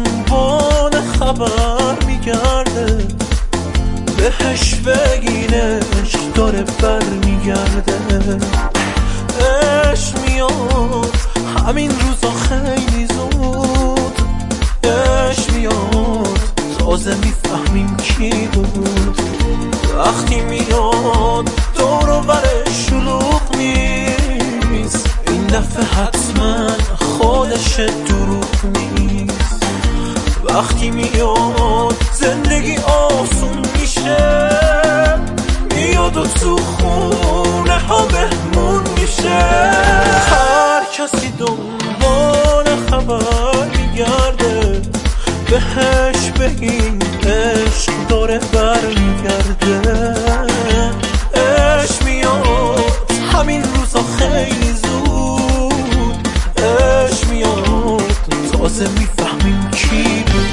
دنبال خبر میگرده، بهش بگین عشق داره بر میگرده. عشق میاد همین روزا خیلی زود، عشق میاد تازه میفهمیم کی بود. وقتی میاد دور و برش شلوغ نیست، این دفعه حتما خودش دروغ نیست. وقتی میاد زندگی آسون میشه، میاد و تو خونه ها بهمون میشه. هر کسی دنبال خبر میگرده، بهش بگین عشق داره بر میگرده. عشق میاد همین روزا خیلی زود، عشق میاد تازه میفهمیم کی بود.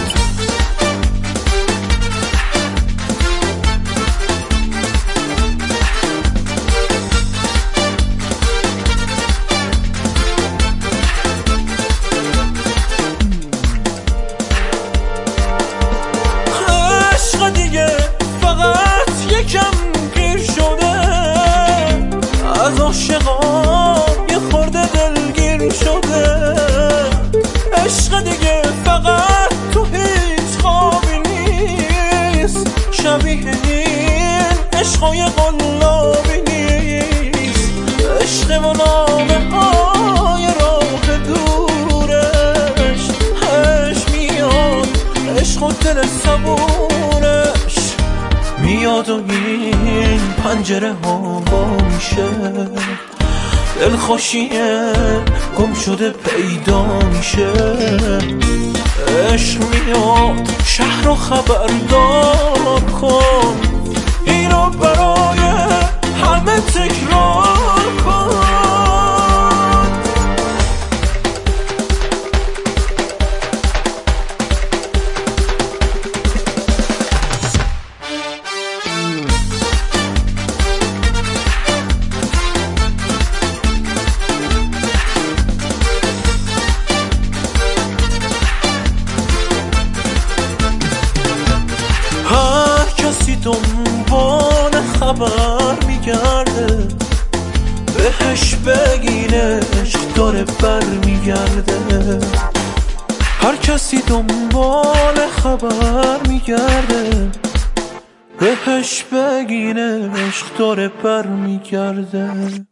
دیگه فقط یکم گیر شده، از عاشقام یه خورده دلگیر شده. عشق دیگه فقط تو هیچ خوابی نیست، شبیه این عشقای قلابی نیست. عشق و نامه های راه دورش، عشق میاد عشق و دل صبورش میاد و این پنجره ها با میشه. دلخوشیه گم شده پیدا میشه. عشق میاد شهر رو خبردار کن، اینو برای همه تکرار کن. دنبال خبر میگرده، بهش بگین عشق داره بر میگرده. هر کسی دنبال خبر میگرده، بهش بگین عشق داره بر میگرده.